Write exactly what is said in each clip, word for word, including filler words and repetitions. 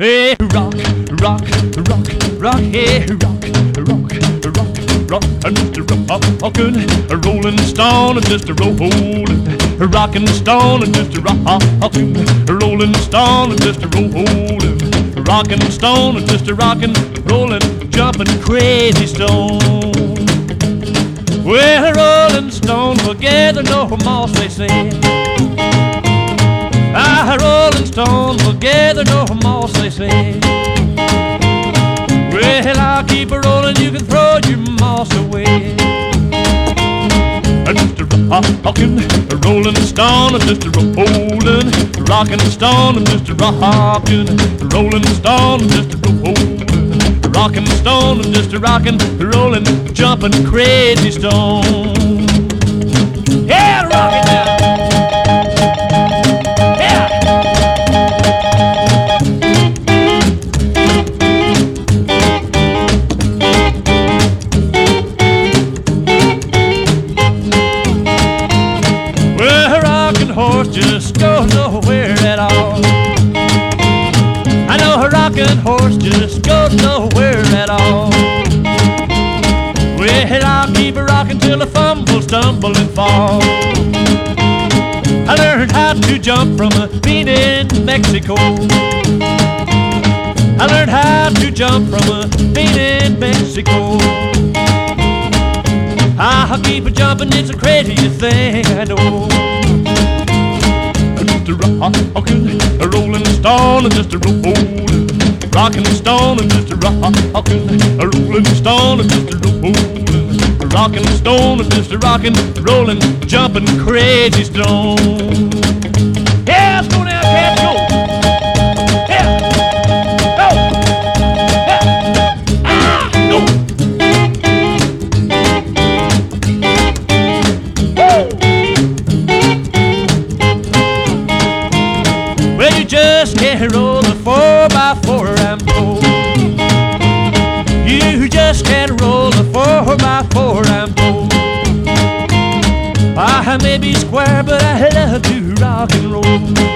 Hey, rock, rock, rock, rock, hey, rock, rock, rock, rock, and Mister Rockin', a rolling stone, and Mister Rollin', rockin' stone, and Mister Rockin', a rolling stone, and Mister Rollin', rockin' stone, and Mister Rockin', rollin', jumpin' crazy stone. Well, a rolling stone together no more, they say. Ah, rolling stone together no more, they say. Well, I'll keep a rolling, you can throw your moss away. Mister Rockin', a rolling stone, Mister Rollin', rockin' stone, Mister Rockin', rolling stone, Mister Rollin', rockin' stone, Mister Rockin', rollin', jumpin' crazy stone. Yeah, rock it now. Horse just goes nowhere at all. I know a rockin' horse just goes nowhere at all. Well, I'll keep a rockin' till I fumble, stumble, and fall. I learned how to jump from a bean in Mexico. I learned how to jump from a bean in Mexico. I'll keep a jumpin', it's the craziest thing I know. Mister Rockin', a rolling stone, and Mister Rollin', rockin' stone, and Mister Rockin', a rolling stone, and Mister Rollin', rockin' stone, and Mister Rockin', rollin', jumpin' crazy stone. Yeah, let's go now, cats, go! Yeah, go! Yeah, ah, go! Well, you just can't roll the four by four, I'm told. You just can't roll the four by four, I'm told. I may be square, but I love to rock and roll.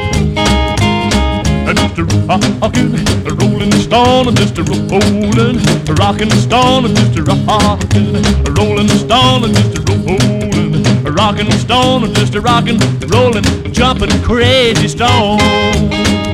Mister Rockin', a rolling stone, Mister Rollin', a rockin' stone, Mister Rockin', a rolling stone, Mister Rollin', a rockin' stone, Mister Rockin', rollin', jumpin' crazy stone.